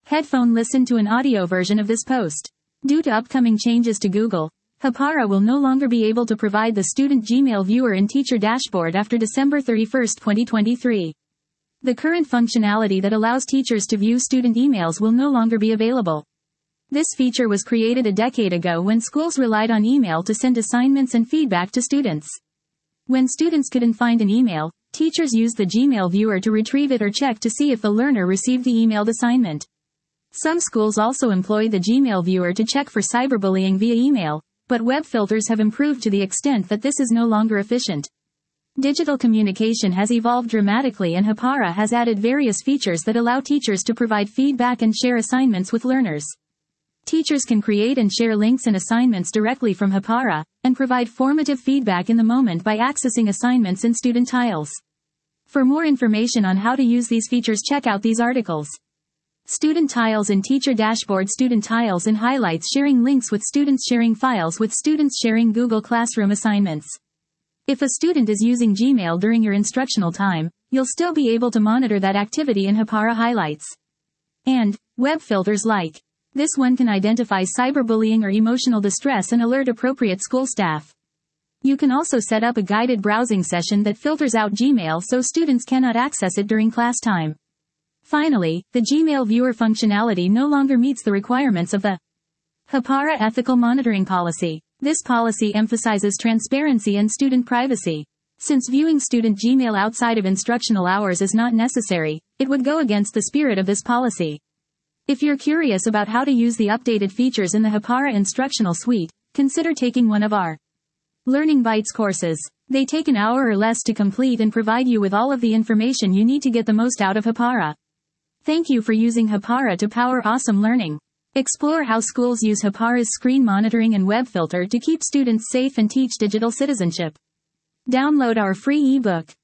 Headphone. Listen to an audio version of this post. Due to upcoming changes to Google, Hapara will no longer be able to provide the student Gmail viewer in Teacher Dashboard after December 31, 2023. The current functionality that allows teachers to view student emails will no longer be available. This feature was created a decade ago when schools relied on email to send assignments and feedback to students. When students couldn't find an email, teachers used the Gmail viewer to retrieve it or check to see if the learner received the emailed assignment. Some schools also employ the Gmail viewer to check for cyberbullying via email, but web filters have improved to the extent that this is no longer efficient. Digital communication has evolved dramatically, and Hapara has added various features that allow teachers to provide feedback and share assignments with learners. Teachers can create and share links and assignments directly from Hapara, and provide formative feedback in the moment by accessing assignments in student tiles. For more information on how to use these features, check out these articles. Student tiles in Teacher Dashboard. Student tiles in highlights. Sharing links with students. Sharing files with students. Sharing Google Classroom assignments. If a student is using Gmail during your instructional time, you'll still be able to monitor that activity in Hapara highlights. And web filters like this one can identify cyberbullying or emotional distress and alert appropriate school staff. You can also set up a guided browsing session that filters out Gmail so students cannot access it during class time. Finally, the Gmail viewer functionality no longer meets the requirements of the Hapara Ethical Monitoring Policy. This policy emphasizes transparency and student privacy. Since viewing student Gmail outside of instructional hours is not necessary, it would go against the spirit of this policy. If you're curious about how to use the updated features in the Hapara instructional suite, consider taking one of our Learning Bytes courses. They take an hour or less to complete and provide you with all of the information you need to get the most out of Hapara. Thank you for using Hapara to power awesome learning. Explore how schools use Hapara's screen monitoring and web filter to keep students safe and teach digital citizenship. Download our free ebook.